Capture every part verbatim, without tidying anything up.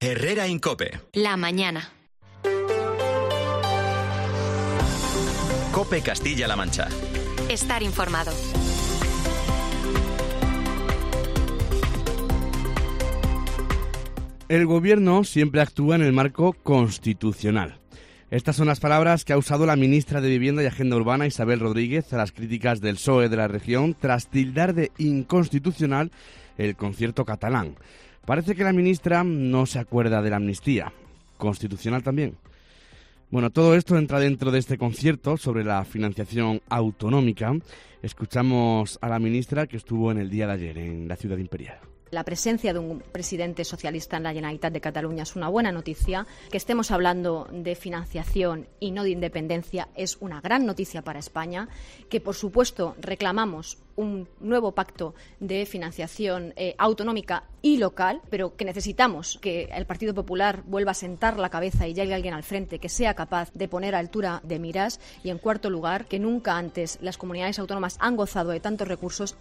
Herrera en COPE. La mañana. COPE Castilla-La Mancha. Estar informado. El Gobierno siempre actúa en el marco constitucional. Estas son las palabras que ha usado la ministra de Vivienda y Agenda Urbana, Isabel Rodríguez, a las críticas del P S O E de la región tras tildar de inconstitucional el concierto catalán. Parece que la ministra no se acuerda de la amnistía. ¿Constitucional también? Bueno, todo esto entra dentro de este concierto sobre la financiación autonómica. Escuchamos a la ministra que estuvo en el día de ayer en la Ciudad Imperial. La presencia de un presidente socialista en la Generalitat de Cataluña es una buena noticia. Que estemos hablando de financiación y no de independencia es una gran noticia para España. Que, por supuesto, reclamamos un nuevo pacto de financiación eh, autonómica y local, pero que necesitamos que el Partido Popular vuelva a sentar la cabeza y llegue alguien al frente que sea capaz de poner a altura de miras. Y, en cuarto lugar, que nunca antes las comunidades autónomas han gozado de tantos recursos.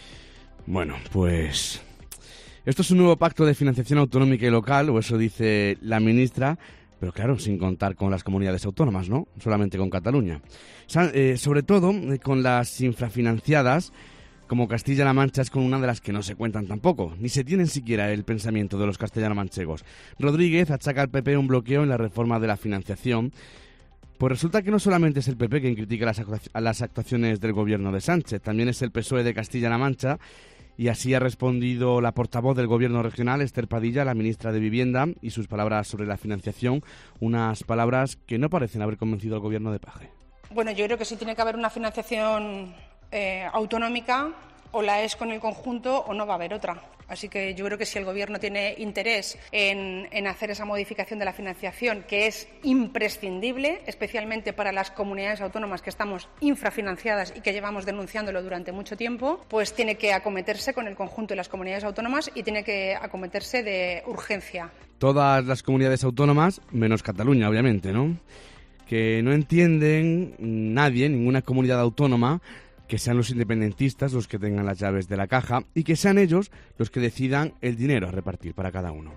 Bueno, pues esto es un nuevo pacto de financiación autonómica y local, o eso dice la ministra, pero claro, sin contar con las comunidades autónomas, ¿no? Solamente con Cataluña. Eh, sobre todo eh, con las infrafinanciadas, como Castilla-La Mancha es con una de las que no se cuentan tampoco, ni se tiene siquiera el pensamiento de los castellano-manchegos. Rodríguez achaca al P P un bloqueo en la reforma de la financiación. Pues resulta que no solamente es el P P quien critica las, las actuaciones del gobierno de Sánchez, también es el P S O E de Castilla-La Mancha. Y así ha respondido la portavoz del Gobierno regional, Esther Padilla, la ministra de Vivienda, y sus palabras sobre la financiación, unas palabras que no parecen haber convencido al Gobierno de Paje. Bueno, yo creo que sí tiene que haber una financiación eh, autonómica, o la es con el conjunto o no va a haber otra. Así que yo creo que si el Gobierno tiene interés en, en hacer esa modificación de la financiación, que es imprescindible, especialmente para las comunidades autónomas que estamos infrafinanciadas y que llevamos denunciándolo durante mucho tiempo, pues tiene que acometerse con el conjunto de las comunidades autónomas y tiene que acometerse de urgencia. Todas las comunidades autónomas, menos Cataluña, obviamente, ¿no? Que no entienden nadie, ninguna comunidad autónoma, que sean los independentistas los que tengan las llaves de la caja y que sean ellos los que decidan el dinero a repartir para cada uno.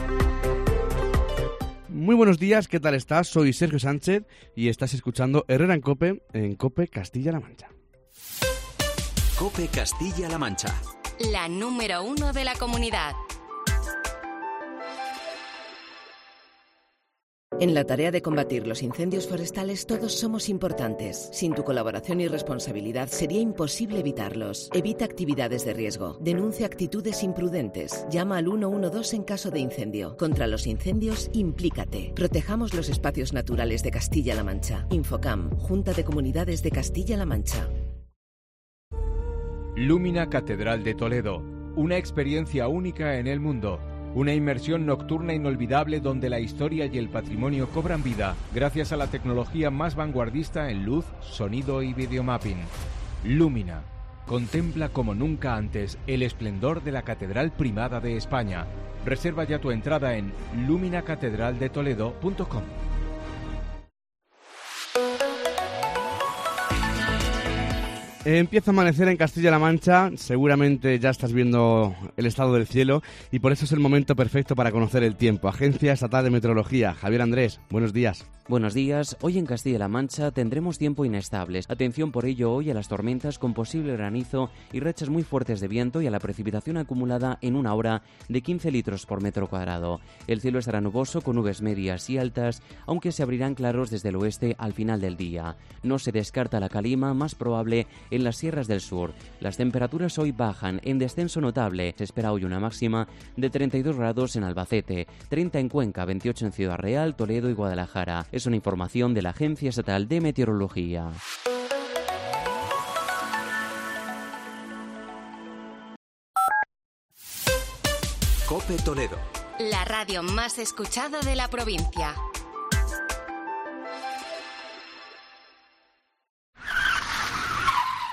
Muy buenos días, ¿qué tal estás? Soy Sergio Sánchez y estás escuchando Herrera en COPE, en COPE Castilla-La Mancha. COPE Castilla-La Mancha. La número uno de la comunidad. En la tarea de combatir los incendios forestales todos somos importantes. Sin tu colaboración y responsabilidad sería imposible evitarlos. Evita actividades de riesgo. Denuncia actitudes imprudentes. Llama al ciento doce en caso de incendio. Contra los incendios, implícate. Protejamos los espacios naturales de Castilla-La Mancha. Infocam, Junta de Comunidades de Castilla-La Mancha. Lumina Catedral de Toledo. Una experiencia única en el mundo. Una inmersión nocturna inolvidable donde la historia y el patrimonio cobran vida gracias a la tecnología más vanguardista en luz, sonido y videomapping. Lumina. Contempla como nunca antes el esplendor de la Catedral Primada de España. Reserva ya tu entrada en lumina catedral de toledo punto com. Empieza a amanecer en Castilla-La Mancha, seguramente ya estás viendo el estado del cielo y por eso es el momento perfecto para conocer el tiempo. Agencia Estatal de Meteorología, Javier Andrés, buenos días. Buenos días, hoy en Castilla-La Mancha tendremos tiempo inestable. Atención por ello hoy a las tormentas con posible granizo y rachas muy fuertes de viento y a la precipitación acumulada en una hora de quince litros por metro cuadrado. El cielo estará nuboso con nubes medias y altas, aunque se abrirán claros desde el oeste al final del día. No se descarta la calima, más probable en las sierras del sur. Las temperaturas hoy bajan en descenso notable. Se espera hoy una máxima de treinta y dos grados en Albacete, treinta en Cuenca, veintiocho en Ciudad Real, Toledo y Guadalajara. Es una información de la Agencia Estatal de Meteorología. COPE Toledo. La radio más escuchada de la provincia.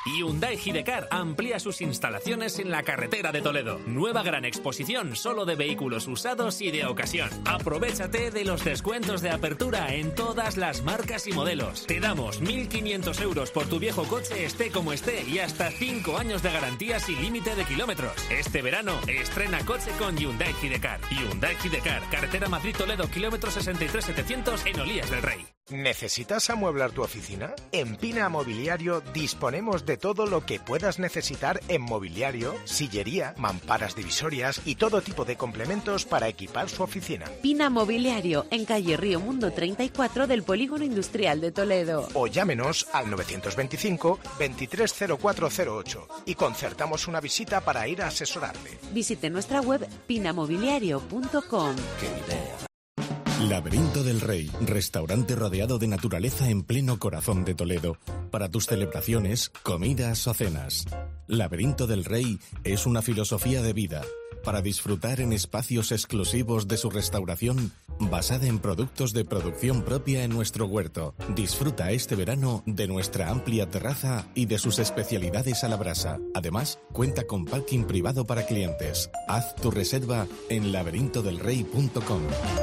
Hyundai Gidecar amplía sus instalaciones en la carretera de Toledo. Nueva gran exposición solo de vehículos usados y de ocasión. Aprovechate de los descuentos de apertura en todas las marcas y modelos. Te damos mil quinientos euros por tu viejo coche, esté como esté, y hasta cinco años de garantía sin límite de kilómetros. Este verano estrena coche con Hyundai Gidecar. Hyundai Gidecar, carretera Madrid-Toledo, kilómetro sesenta y tres mil setecientos en Olías del Rey. ¿Necesitas amueblar tu oficina? En Pina Mobiliario disponemos de todo lo que puedas necesitar en mobiliario, sillería, mamparas divisorias y todo tipo de complementos para equipar su oficina. Pina Mobiliario, en calle Río Mundo treinta y cuatro del Polígono Industrial de Toledo. O llámenos al novecientos veinticinco, veintitrés cero cuatro cero ocho y concertamos una visita para ir a asesorarle. Visite nuestra web pinamobiliario punto com. ¡Qué idea! Laberinto del Rey, restaurante rodeado de naturaleza en pleno corazón de Toledo, para tus celebraciones, comidas o cenas. Laberinto del Rey es una filosofía de vida, para disfrutar en espacios exclusivos de su restauración, basada en productos de producción propia en nuestro huerto. Disfruta este verano de nuestra amplia terraza y de sus especialidades a la brasa. Además, cuenta con parking privado para clientes. Haz tu reserva en laberinto del rey punto com.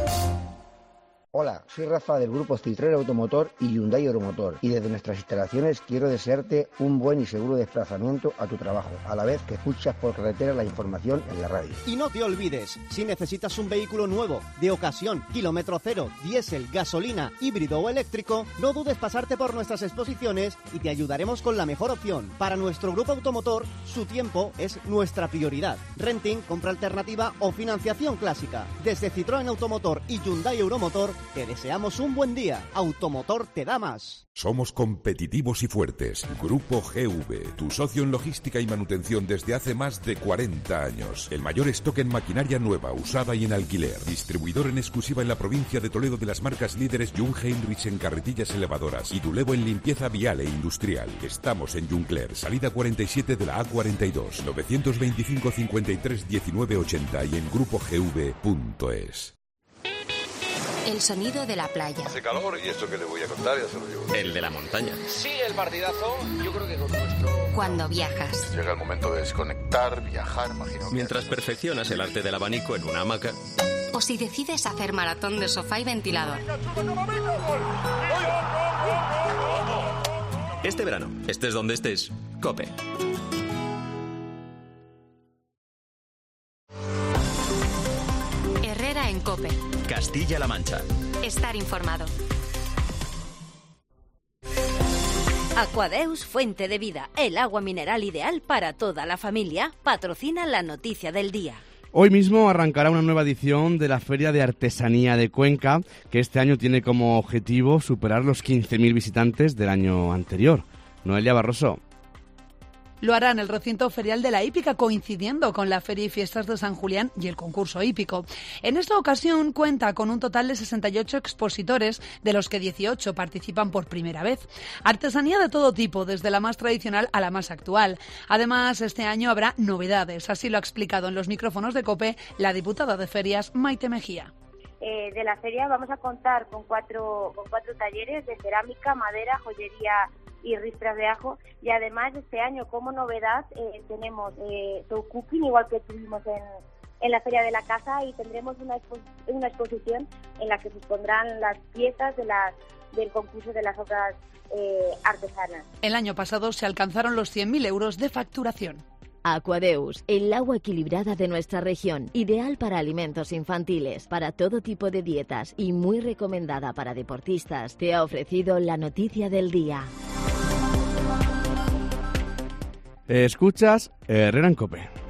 Hola, soy Rafa del grupo Citroën Automotor y Hyundai Euromotor, y desde nuestras instalaciones quiero desearte un buen y seguro desplazamiento a tu trabajo, a la vez que escuchas por carretera la información en la radio. Y no te olvides, si necesitas un vehículo nuevo, de ocasión, kilómetro cero, diésel, gasolina, híbrido o eléctrico, no dudes pasarte por nuestras exposiciones y te ayudaremos con la mejor opción. Para nuestro grupo automotor, su tiempo es nuestra prioridad. Renting, compra alternativa o financiación clásica. Desde Citroën Automotor y Hyundai Euromotor, te deseamos un buen día. Automotor te da más. Somos competitivos y fuertes. Grupo G V, tu socio en logística y manutención desde hace más de cuarenta años. El mayor stock en maquinaria nueva, usada y en alquiler. Distribuidor en exclusiva en la provincia de Toledo de las marcas líderes Jung Heinrich en carretillas elevadoras y Dulevo en limpieza vial e industrial. Estamos en Juncler, salida cuarenta y siete de la A cuarenta y dos, novecientos veinticinco cincuenta y tres diecinueve ochenta y en grupo g v punto es. El sonido de la playa. Hace calor y esto que le voy a contar ya se lo digo. El de la montaña. Sí, el partidazo, yo creo que con nuestro... Cuando viajas. Llega el momento de desconectar, viajar, imagino. Mientras perfeccionas el arte del abanico en una hamaca. O si decides hacer maratón de sofá y ventilador. Este verano, estés donde estés, COPE. Herrera en COPE. Castilla-La Mancha. Estar informado. Aquadeus, fuente de vida, el agua mineral ideal para toda la familia, patrocina la noticia del día. Hoy mismo arrancará una nueva edición de la Feria de Artesanía de Cuenca, que este año tiene como objetivo superar los quince mil visitantes del año anterior. Noelia Barroso. Lo hará en el recinto ferial de la hípica, coincidiendo con la Feria y Fiestas de San Julián y el concurso hípico. En esta ocasión cuenta con un total de sesenta y ocho expositores, de los que dieciocho participan por primera vez. Artesanía de todo tipo, desde la más tradicional a la más actual. Además, este año habrá novedades, así lo ha explicado en los micrófonos de COPE la diputada de Ferias, Maite Mejía. Eh, de la feria vamos a contar con cuatro, con cuatro talleres de cerámica, madera, joyería y ristras de ajo, y además este año como novedad eh, tenemos eh, show cooking, igual que tuvimos en, en la Feria de la Casa, y tendremos una, expo una exposición en la que se expondrán las piezas de las, del concurso de las obras eh, artesanas. El año pasado se alcanzaron los cien mil euros de facturación. Aquadeus, el agua equilibrada de nuestra región, ideal para alimentos infantiles, para todo tipo de dietas y muy recomendada para deportistas, te ha ofrecido la noticia del día. Escuchas Herrera en COPE.